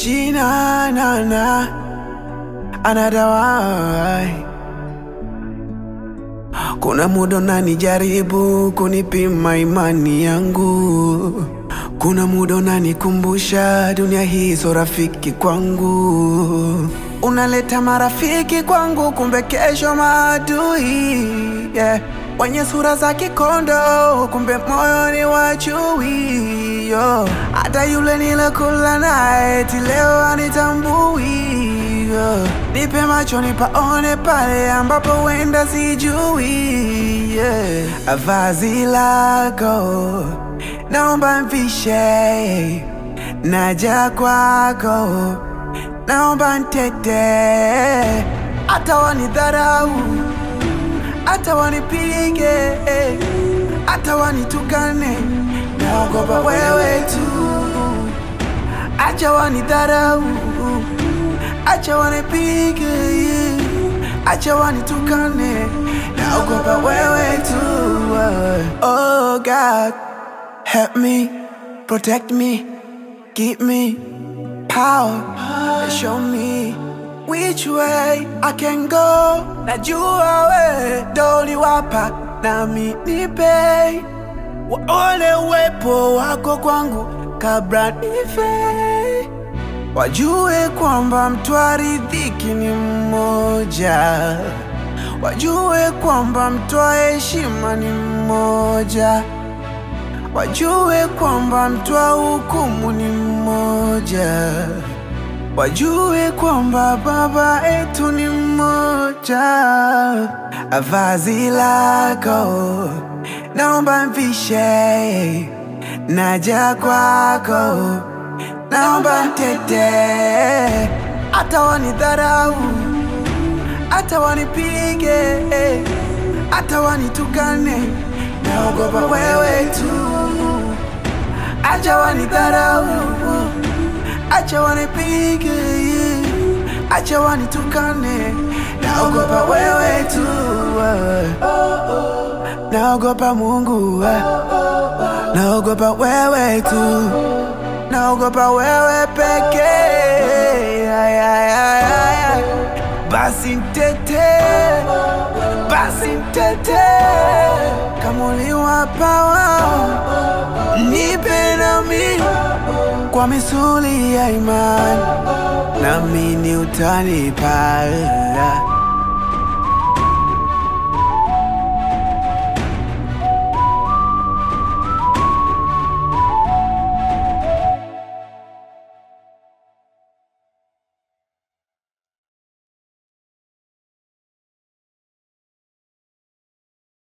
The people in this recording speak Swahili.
Gina na another one. Kuna muda unanijaribu kunipima imani yangu. Kuna muda unanikumbusha dunia hii sio rafiki kwangu. Unaleta marafiki kwangu kumbe kesho maadui, yeah. Wenye sura za kikondo kumbe moyoni wachui, yo. Hata yule nilokula naye eti leo anitambui, yo. Nipe macho nipaone pale ambapo wenda sijui, yeah. Vazi lako naomba mvishe, naja kwako naomba ntete. Hata wanidharau, hata wanipige, hata wanitukane, naogopa wewe tu. Acha wanidharau, acha wanipige, acha wanitukane, naogopa wewe tu. Oh God, help me, protect me, keep me power, show me which way I can go. Najua we doli wapa nami nipe, waone uwepo wako kwangu kabla nife. Wajue kwamba mtu aridhiki ni mmoja, wajue kwamba mtu heshima ni mmoja, wajue kwamba mtu hukumu ni mmoja, wajue kwamba baba yetu ni mmoja. Vazi lako naomba mvishe, naja kwako naomba ntete. Hata wanidharau, hata wanipige, hata wanitukane, naogopa wewe tu. Acha wanidharau, acha wanipige, acha wanitukane, naogopa wewe tu. Naogopa Mungu, naogopa wewe tu, naogopa wewe pekee. Basi ntete, basi ntete, kama uliwapa wao nipe nami kwa misuli ya imani, naamini utanipa.